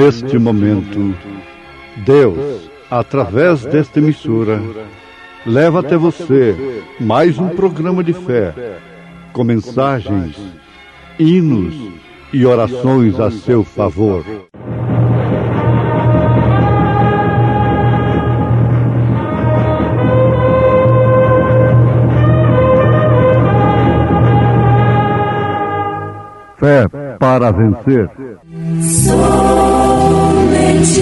Neste momento, Deus, através desta emissora, leva até você mais um programa de fé, com mensagens, hinos e orações a seu favor. Fé para vencer. Somente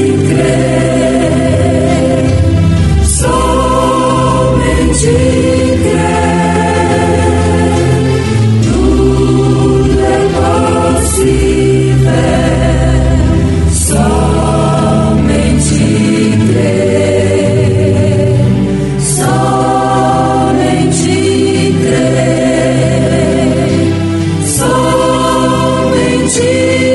crer, somente crer, tudo é possível, somente crer, somente crer, somente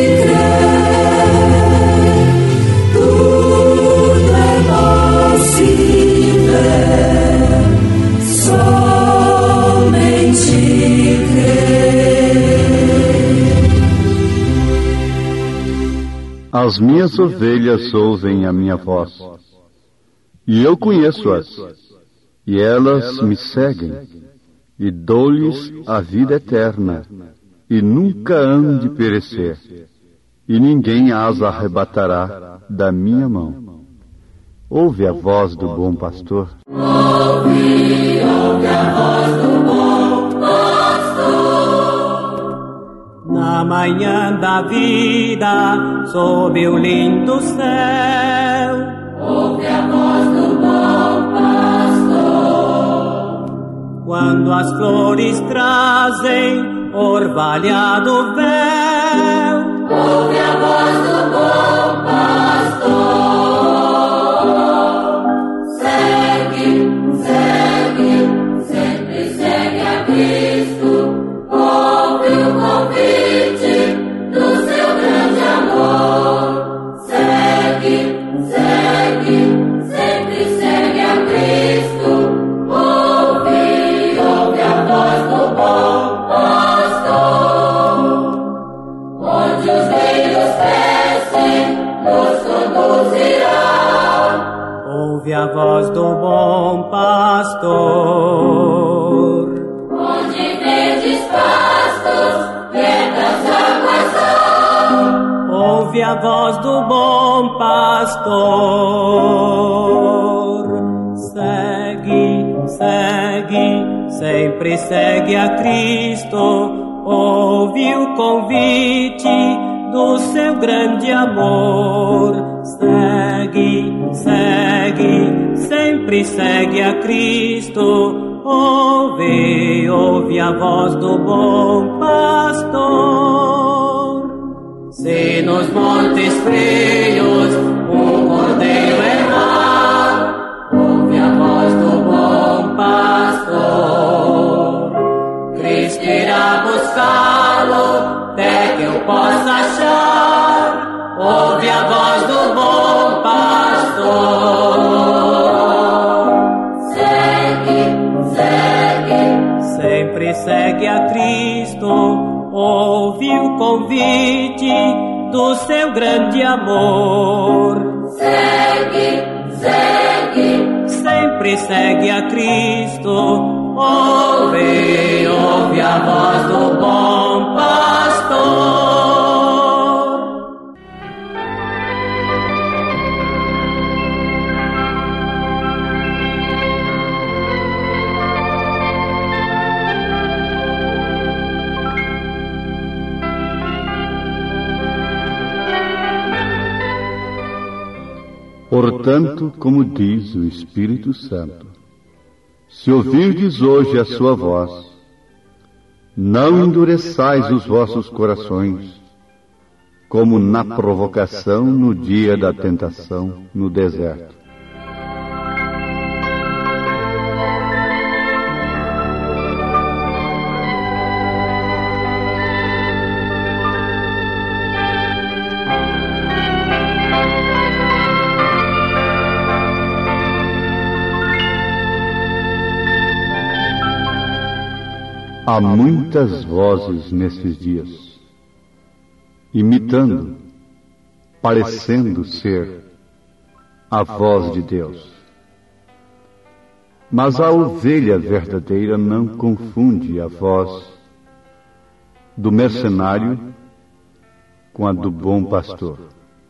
As minhas ovelhas ouvem a minha voz, e eu conheço-as, e elas me seguem, e dou-lhes a vida eterna, e nunca hão de perecer, e ninguém as arrebatará da minha mão. Ouve a voz do bom pastor. Ouve a voz do bom pastor. Na manhã da vida, sob o lindo céu, ouve a voz do bom pastor. Quando as flores trazem orvalhado véu, ouve a voz do bom pastor. Segue, segue, sempre segue a Cristo. Ouve o convite do seu grande amor. Segue, segue, sempre segue a Cristo. Ouve a voz do bom pastor. Onde os rios crescem, nos conduzirá. ouve a voz do bom pastor. Onde verdes pastos, quietas águas há. Ouve a voz do bom pastor. Segue, segue, sempre segue a Cristo. Ouve o convite do seu grande amor. Segue, segue, sempre segue a Cristo. Ouve a voz do bom pastor. Se nos montes frios um cordeiro errar, ouve a voz do bom pastor. Cristo irá buscá-lo até que eu possa achar. Ouve a voz do bom pastor. Segue, segue, Sempre segue a Cristo. Ouve o convite do seu grande amor. segue, segue, Sempre segue a Cristo. Ouve a voz do bom pastor. Portanto, como diz o Espírito Santo, se ouvirdes hoje a sua voz, não endureçais os vossos corações, como na provocação no dia da tentação no deserto. Há muitas vozes nesses dias, imitando, parecendo ser a voz de Deus. Mas a ovelha verdadeira não confunde a voz do mercenário com a do bom pastor.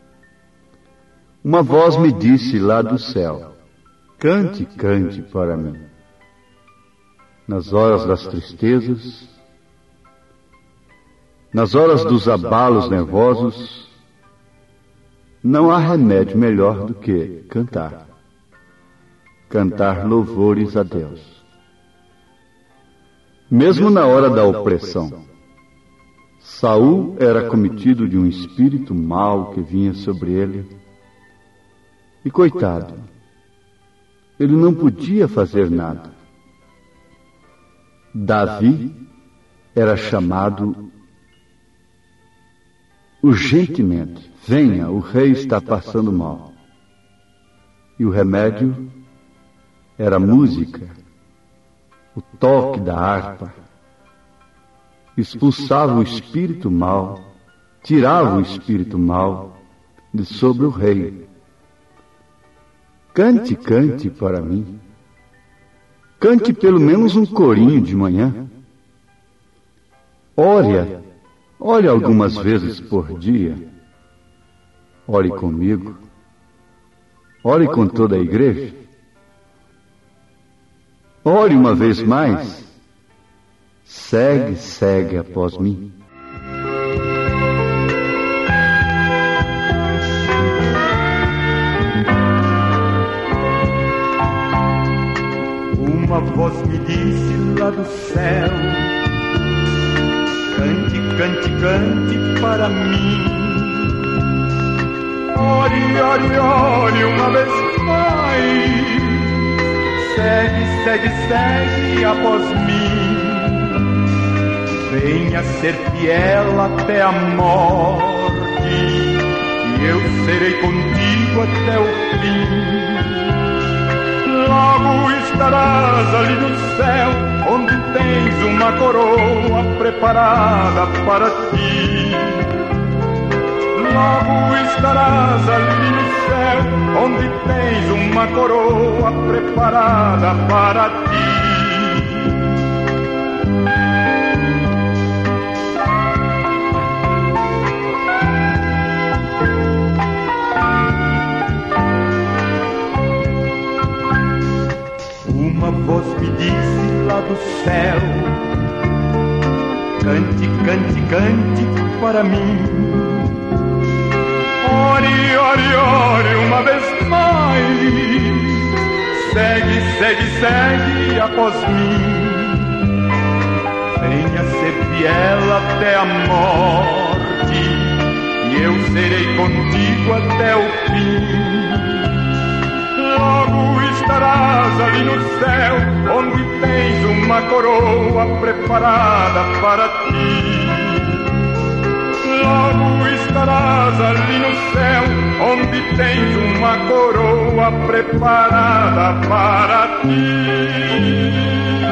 Uma voz me disse lá do céu: cante, cante para mim. Nas horas das tristezas, nas horas dos abalos nervosos, não há remédio melhor do que cantar. Cantar louvores a Deus. Mesmo na hora da opressão, Saul era cometido de um espírito mau que vinha sobre ele. E coitado, ele não podia fazer nada. Davi era chamado urgentemente: venha, o rei está passando mal. E o remédio era música, o toque da harpa. Expulsava o espírito mau, tirava o espírito mau de sobre o rei. Cante, cante para mim. Cante pelo menos um corinho de manhã. Ore algumas vezes por dia. Ore comigo. Ore com toda a igreja. Ore uma vez mais. Segue, segue após mim. Uma voz me disse lá do céu: cante, cante, cante para mim. Ore, ore, ore uma vez mais. Segue, segue, segue após mim. Venha ser fiel até a morte, e eu serei contigo até o fim. Logo estarás ali no céu, onde tens uma coroa preparada para ti. Logo estarás ali no céu, onde tens uma coroa preparada para ti. Uma voz me disse lá do céu: cante, cante, cante para mim. Ore, ore, ore uma vez mais. Segue, segue, segue após mim. Venha ser fiel até a morte, e eu serei contigo até o fim. Logo estarás ali no céu, onde tens uma coroa preparada para ti. Logo estarás ali no céu, onde tens uma coroa preparada para ti.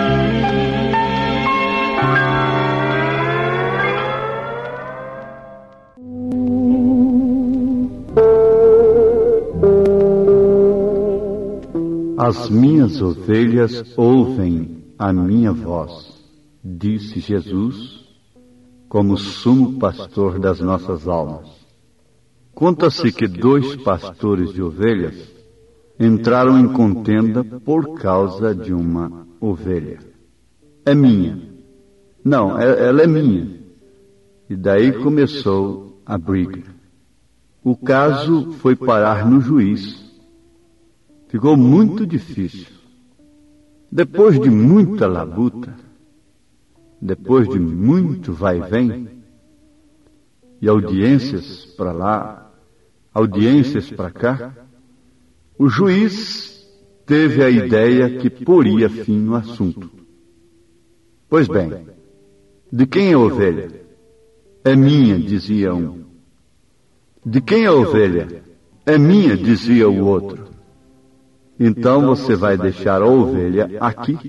As minhas ovelhas ouvem a minha voz, disse Jesus, como sumo pastor das nossas almas. Conta-se que 2 pastores de ovelhas entraram em contenda por causa de uma ovelha. É minha. Não, ela é minha. E daí começou a briga. O caso foi parar no juiz. Ficou muito difícil. Depois de muita labuta, depois de muito vai e vem, e audiências para lá, audiências para cá, o juiz teve a ideia que poria fim no assunto. Pois bem, de quem é a ovelha? É minha, dizia um. De quem é a ovelha? É minha, dizia o outro. Então você vai deixar a ovelha aqui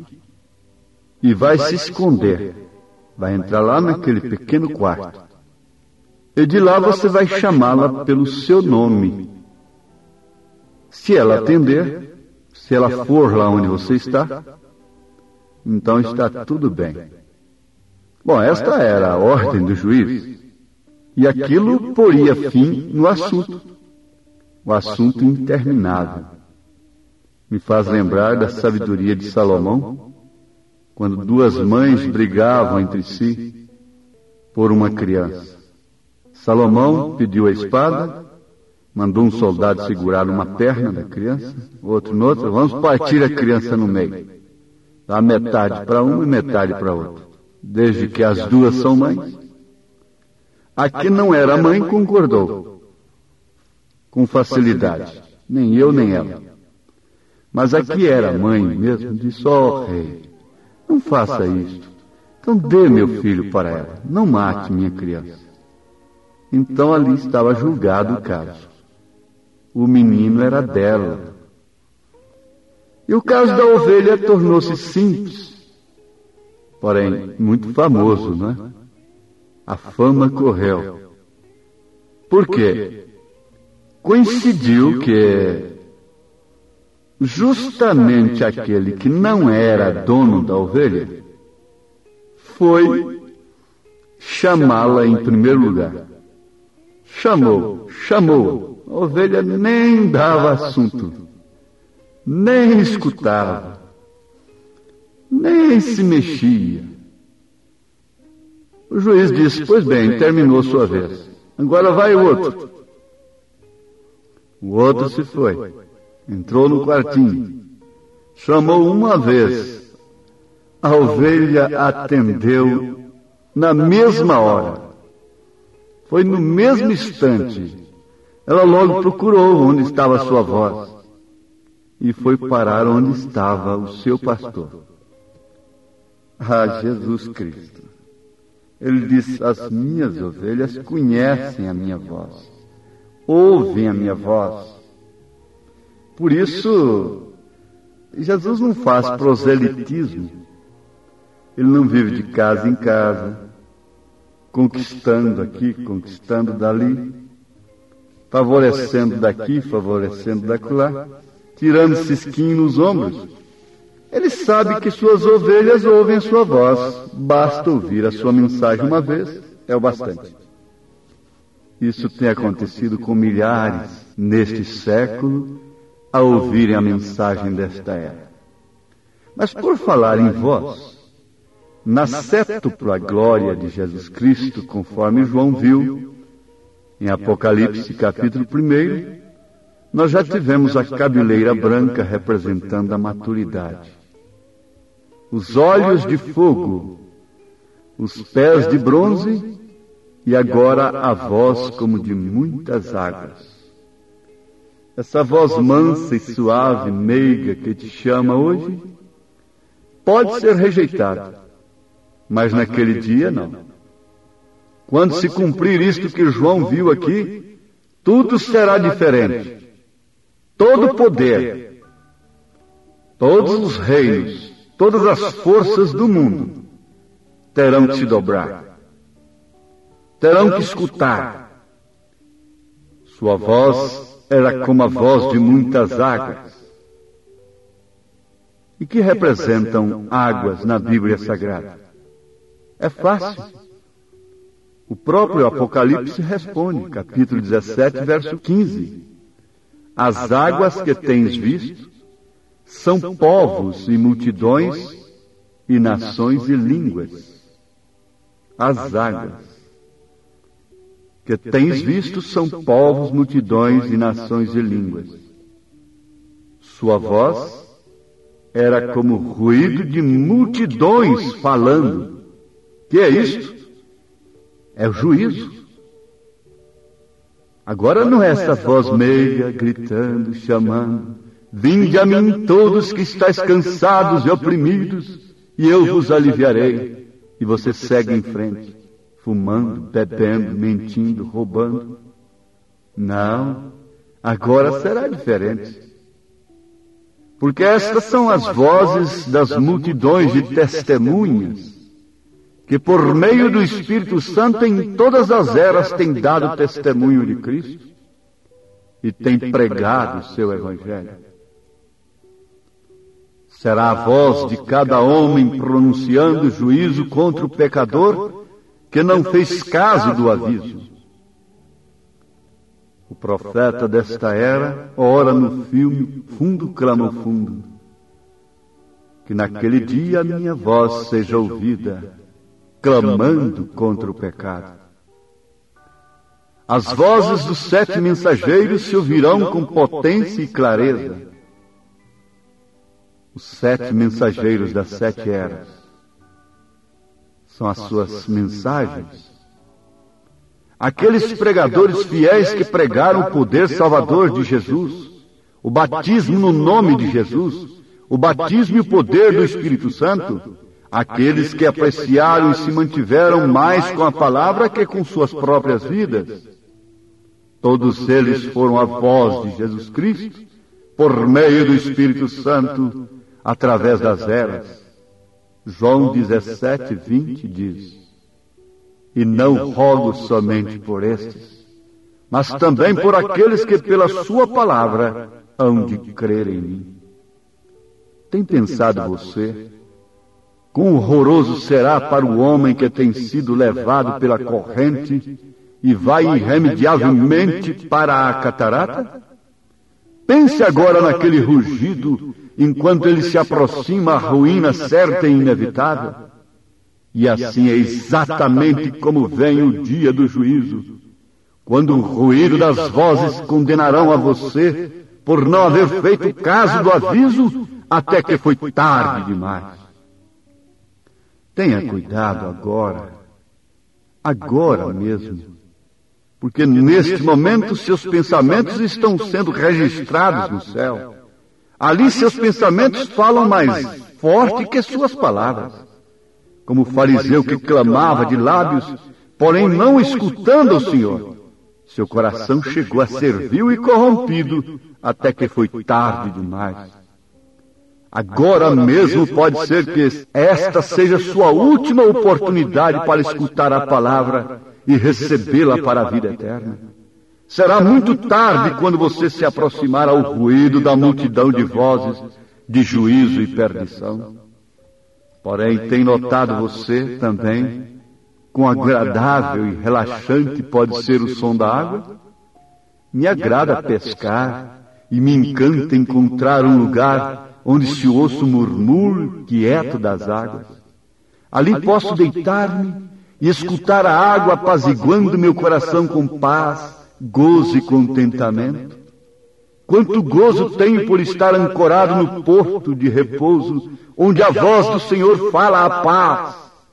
e vai se esconder. Vai entrar lá naquele pequeno quarto e de lá você vai chamá-la pelo seu nome. Se ela atender, se ela for lá onde você está, então está tudo bem. Bom, esta era a ordem do juiz, e aquilo poria fim no assunto, o assunto interminável. Me faz lembrar da sabedoria de Salomão, quando duas mães brigavam entre si por uma criança. Salomão pediu a espada, mandou um soldado segurar uma perna da criança, outro noutra, vamos partir a criança no meio. Dá metade para uma e metade para outra, desde que as duas são mães. A que não era mãe concordou, com facilidade, nem eu nem ela. Mas a que era mãe mesmo disse, rei, não faça isto, então dê meu filho para ela, não mate minha criança. Então ali estava julgado o caso. O menino era dela. E o caso da ovelha tornou-se simples, porém muito famoso, não é? A fama correu. Por quê? Coincidiu que justamente aquele que não era dono da ovelha foi chamá-la em primeiro lugar. Chamou-a. A ovelha nem dava assunto, nem escutava, nem se mexia. O juiz disse, pois bem, terminou sua vez. Agora vai o outro. O outro se foi. Entrou no quartinho. Chamou uma vez. A ovelha atendeu na mesma hora. Foi no mesmo instante. Ela logo procurou onde estava a sua voz. E foi parar onde estava o seu pastor. Jesus Cristo. Ele disse, as minhas ovelhas conhecem a minha voz. Ouvem a minha voz. Por isso, Jesus não faz proselitismo. Ele não vive de casa em casa, conquistando aqui, conquistando dali, favorecendo daqui, favorecendo daquela, tirando cisquinho nos ombros. Ele sabe que suas ovelhas ouvem sua voz. Basta ouvir a sua mensagem uma vez, é o bastante. Isso tem acontecido com milhares neste século a ouvirem a mensagem desta era. Mas por falar em voz, na sétupla glória de Jesus Cristo, conforme João viu, em Apocalipse capítulo 1, nós já tivemos a cabeleira branca representando a maturidade, os olhos de fogo, os pés de bronze e agora a voz como de muitas águas. Essa voz mansa e suave, meiga que te chama hoje, pode ser rejeitada, mas naquele dia não. Quando se cumprir isto que João viu aqui, tudo será diferente. Todo poder, todos os reinos, todas as forças do mundo terão que se dobrar, terão que escutar. Sua voz era como a voz de muitas águas. E que representam águas na Bíblia Sagrada? É fácil. O próprio Apocalipse responde, capítulo 17, verso 15. As águas que tens visto são povos e multidões e nações e línguas. As águas que tens visto são povos, multidões e nações e línguas. Sua voz era como ruído de multidões falando. Que é isto? É o juízo. Agora não é essa voz meiga, gritando, chamando. Vinde a mim todos que estáis cansados e oprimidos, e eu vos aliviarei. E você segue em frente, fumando, bebendo, mentindo, roubando. Não, agora será diferente. Porque estas são as vozes das multidões de testemunhas que por meio do Espírito Santo em todas as eras tem dado testemunho de Cristo e tem pregado o seu Evangelho. Será a voz de cada homem pronunciando juízo contra o pecador que não fez caso do aviso. O profeta desta era ora no filme Fundo clama ao fundo, que naquele dia a minha voz seja ouvida, clamando contra o pecado. As vozes dos 7 mensageiros se ouvirão com potência e clareza. Os 7 mensageiros das 7 eras são as suas mensagens. Aqueles pregadores fiéis que pregaram o poder salvador de Jesus, o batismo no nome de Jesus, o batismo e o poder do Espírito Santo, aqueles que apreciaram e se mantiveram mais com a palavra que com suas próprias vidas. Todos eles foram a voz de Jesus Cristo, por meio do Espírito Santo, através das eras. João 17:20 diz: e não rogo somente por estes, mas também por aqueles que pela sua palavra hão de crer em mim. Tem pensado você quão horroroso será para o homem que tem sido levado pela corrente e vai irremediavelmente para a catarata? Pense agora naquele rugido enquanto ele se aproxima à ruína certa e inevitável. E assim é exatamente como vem o dia do juízo, quando o ruído das vozes condenarão a você por não haver feito caso do aviso até que foi tarde demais. Tenha cuidado agora mesmo, porque neste momento seus pensamentos estão sendo registrados no céu. Ali seus pensamentos falam mais forte que suas palavras. Como o fariseu que clamava de lábios, porém não escutando o Senhor, seu coração chegou a ser vil e corrompido até que foi tarde demais. Agora mesmo pode ser que esta seja sua última oportunidade para escutar a palavra e recebê-la para a vida eterna. Será muito tarde quando você se aproximar ao ruído da multidão de vozes de juízo e perdição. Porém, tem notado você também quão agradável e relaxante pode ser o som da água? Me agrada pescar e me encanta encontrar um lugar onde se ouça o murmúrio quieto das águas. Ali posso deitar-me e escutar a água apaziguando meu coração com paz, gozo e contentamento. Quanto gozo tenho por estar ancorado no porto de repouso, onde a voz do Senhor fala a paz,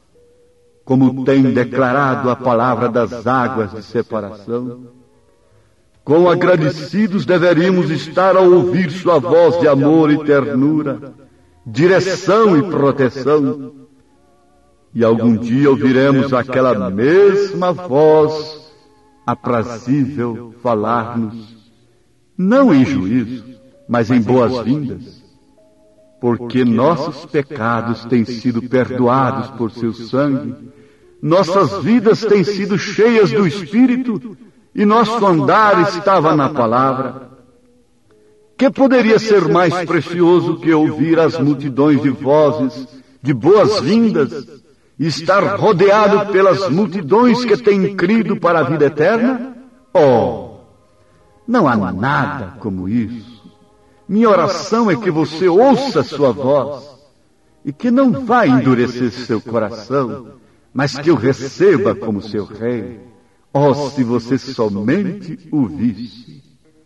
como tem declarado a palavra das águas de separação. Quão agradecidos deveríamos estar ao ouvir sua voz de amor e ternura, direção e proteção. E algum dia ouviremos aquela mesma voz aprazível falar-nos, não em juízo, mas em boas-vindas, porque nossos pecados têm sido perdoados por seu sangue, nossas vidas têm sido cheias do Espírito e nosso andar estava na palavra. Que poderia ser mais precioso que ouvir as multidões de vozes de boas-vindas e estar rodeado pelas multidões que têm crido para a vida eterna? Oh, não há nada como isso. Minha oração é que você ouça sua voz e que não vá endurecer seu coração, mas que o receba como seu rei. Oh, se você somente o visse!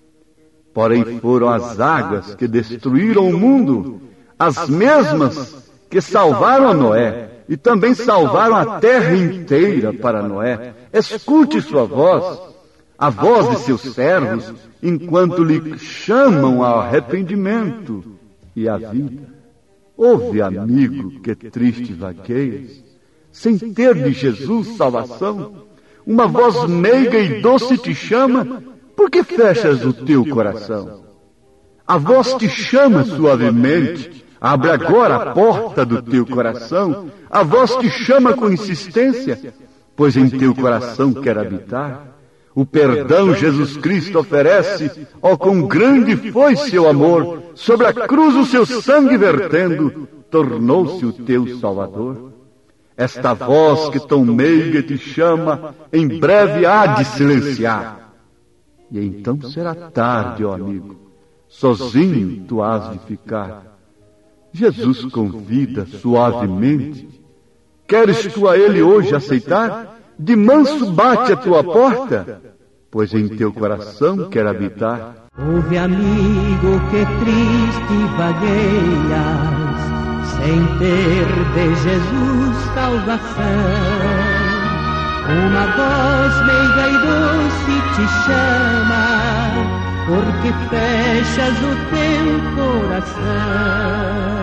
Porém foram as águas que destruíram o mundo, as mesmas que salvaram a Noé e também salvaram a terra inteira para Noé. Escute sua voz, a voz de seus servos, enquanto lhe chamam ao arrependimento e à vida. Ouve, amigo, que triste vagueias, sem ter de Jesus salvação. Uma voz meiga e doce te chama, por que fechas o teu coração? A voz te chama suavemente, Abre agora a porta do teu coração, a voz que chama com insistência, pois em teu coração quer habitar. O perdão Jesus Cristo oferece, ó quão grande foi seu amor, sobre a cruz o seu sangue vertendo, tornou-se o teu Salvador. Esta voz que tão meiga te chama, em breve há de silenciar. E então será tarde, ó amigo, sozinho tu has de ficar. Jesus convida suavemente. Queres tu a ele hoje aceitar? De manso bate a tua porta, pois em teu coração quer habitar. Ouve, amigo, que triste vagueias, sem ter de Jesus salvação. Uma voz meiga e doce te chama, porque fechas o teu coração.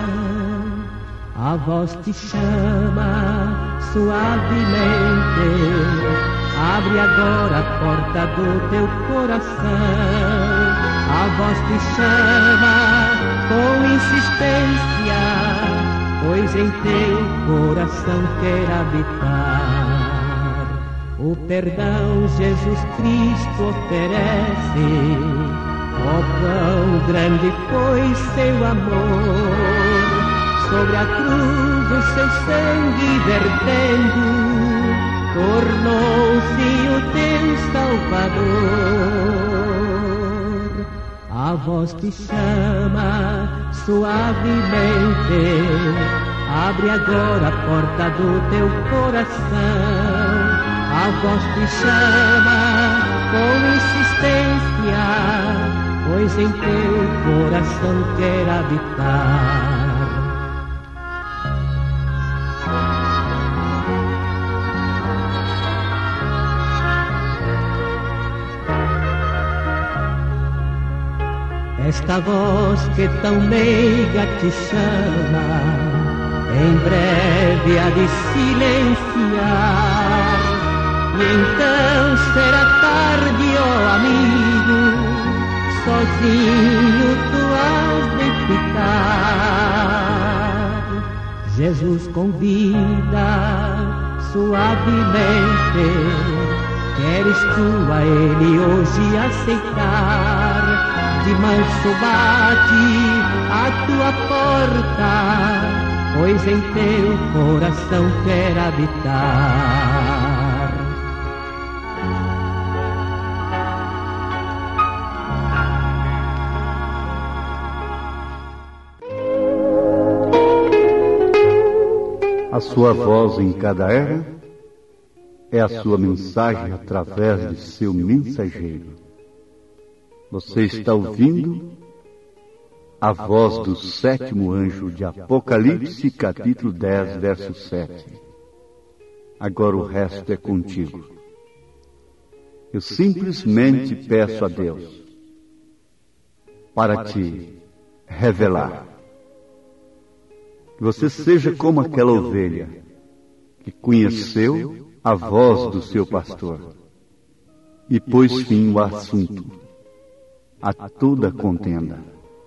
A voz te chama suavemente, abre agora a porta do teu coração. A voz te chama com insistência, pois em teu coração quer habitar. O perdão Jesus Cristo oferece, ó quão grande foi seu amor. Sobre a cruz o seu sangue vertendo, tornou-se o teu Salvador. A voz te chama suavemente, abre agora a porta do teu coração. A voz te chama com insistência, pois em teu coração quer habitar. Esta voz que tão meiga te chama, em breve há de silenciar. E então será tarde, ó amigo, sozinho tu has de ficar. Jesus convida suavemente, queres tu a ele hoje aceitar? De manso bate a tua porta, pois em teu coração quer habitar. A sua voz em cada era é a sua mensagem através de seu mensageiro. Você está ouvindo a voz do sétimo anjo de Apocalipse, capítulo 10, verso 7. Agora o resto é contigo. Eu simplesmente peço a Deus para te revelar. Que você seja como aquela ovelha que conheceu a voz do seu pastor e pôs fim ao assunto, a toda contenda.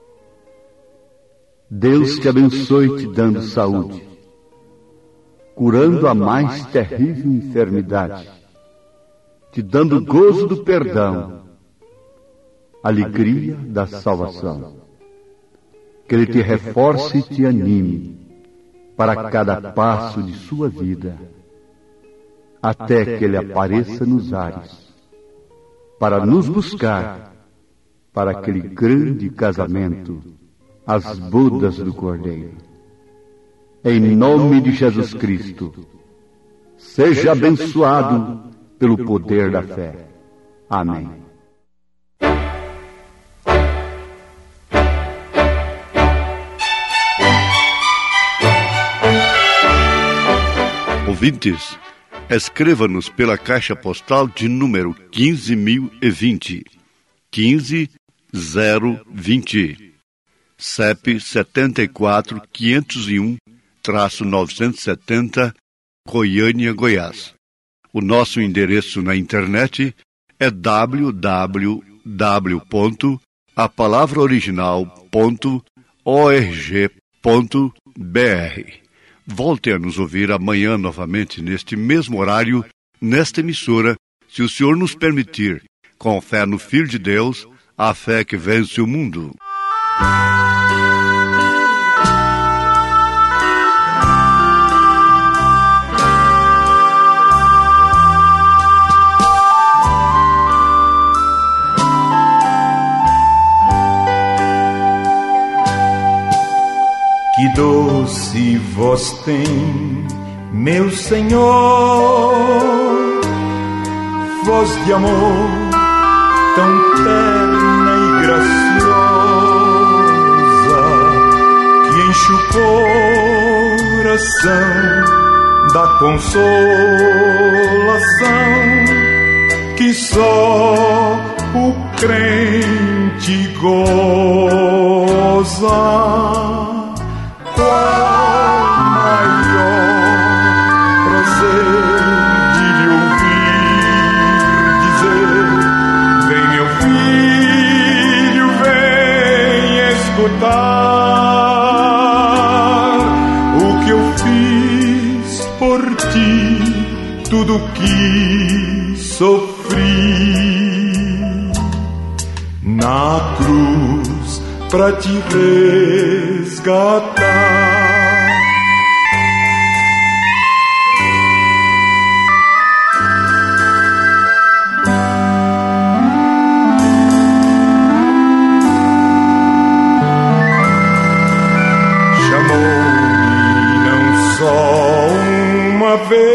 Deus te abençoe te dando saúde, curando a mais terrível enfermidade, te dando gozo do perdão, alegria da salvação. Que Ele te reforce e te anime para cada passo de sua vida, até que Ele apareça nos ares, para nos buscar para aquele grande casamento, as bodas do Cordeiro. Em nome de Jesus Cristo, seja abençoado pelo poder da fé. Amém. Ouvintes, escreva-nos pela caixa postal de número 15.020, 15020, CEP 74.501-970, Goiânia, Goiás. O nosso endereço na internet é www.apalavraoriginal.org. Volte a nos ouvir amanhã novamente neste mesmo horário, nesta emissora, se o Senhor nos permitir, com fé no Filho de Deus, a fé que vence o mundo. Que doce voz tem, meu Senhor, voz de amor tão terna e graciosa, que enche o coração da consolação que só o crente goza. Qual maior prazer de lhe ouvir dizer: vem meu filho, vem escutar o que eu fiz por ti, tudo que sofri na cruz pra te resgatar. Chamou-me não só uma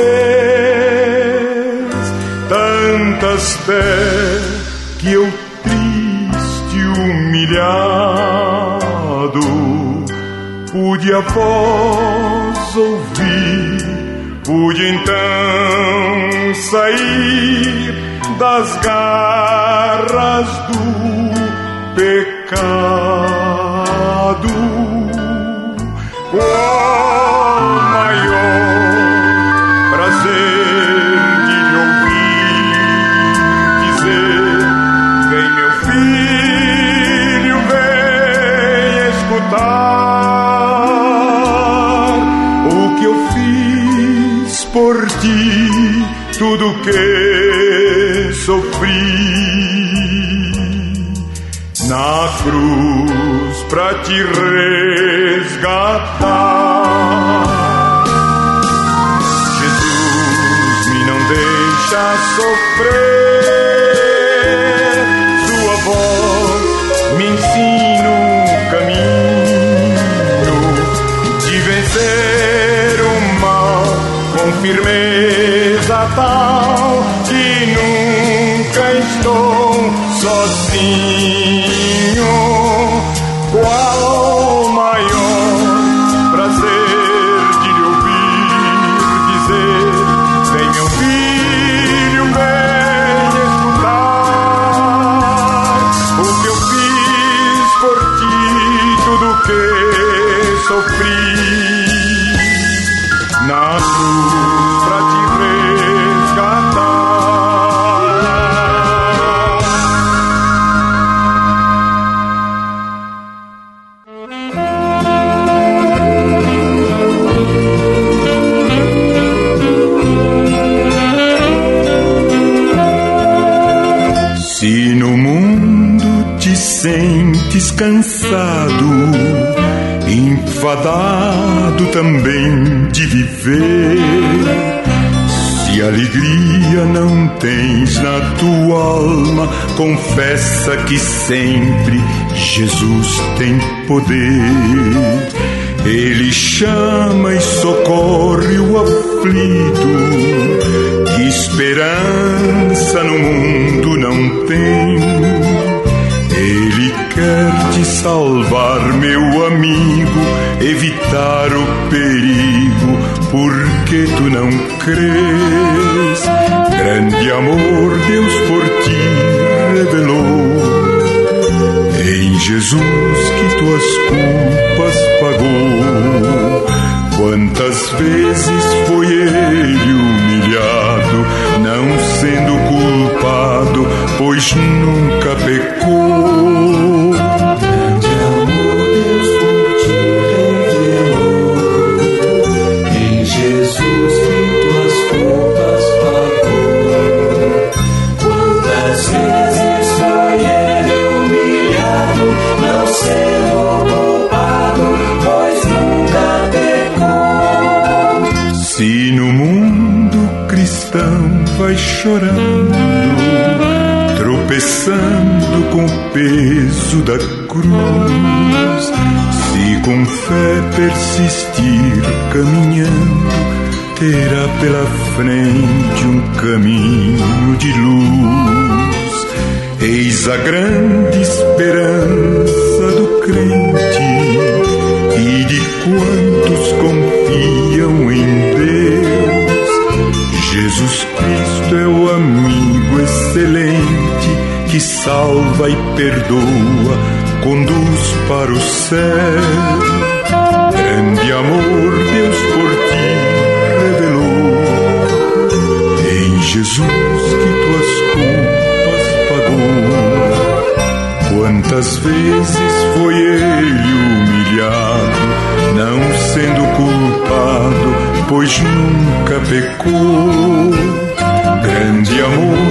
vez, tantas vezes que eu triste, humilhado, pude a voz ouvir, pude então sair das garras do pecado. Qual maior prazer de lhe ouvir dizer: vem meu filho, vem escutar o que eu fiz por ti, tudo que sofri na cruz pra te resgatar. Jesus me não deixa sofrer, sua voz me ensina o caminho de vencer o mal com firmeza tal que nunca estou sozinho. Qual maior prazer de lhe ouvir dizer: vem meu filho, vem escutar o que eu fiz por ti, tudo que sofri na cruz pra te resgatar. Se no mundo te sentes cansado, enfadado também de viver, se alegria não tens na tua alma, confessa que sempre Jesus tem poder. Ele chama e socorre o aflito, que esperança no mundo não tem. Ele quer te salvar, meu amigo, evitar o perigo, porque tu não crês. Grande amor Deus por ti revelou, em Jesus que tuas culpas pagou. Quantas vezes foi ele humilhado, não sendo culpado, pois nunca pecou. Grande amor Deus por cristão vai chorando, tropeçando com o peso da cruz. Se com fé persistir caminhando, terá pela frente um caminho de luz. Eis a grande esperança do crente e de quantos confiam em Deus. Jesus Cristo é o amigo excelente que salva e perdoa, conduz para o céu. Grande amor Deus por ti revelou, em Jesus que tuas culpas pagou. Quantas vezes foi ele humilhado, não sendo culpado, pois nunca pecou. Grande amor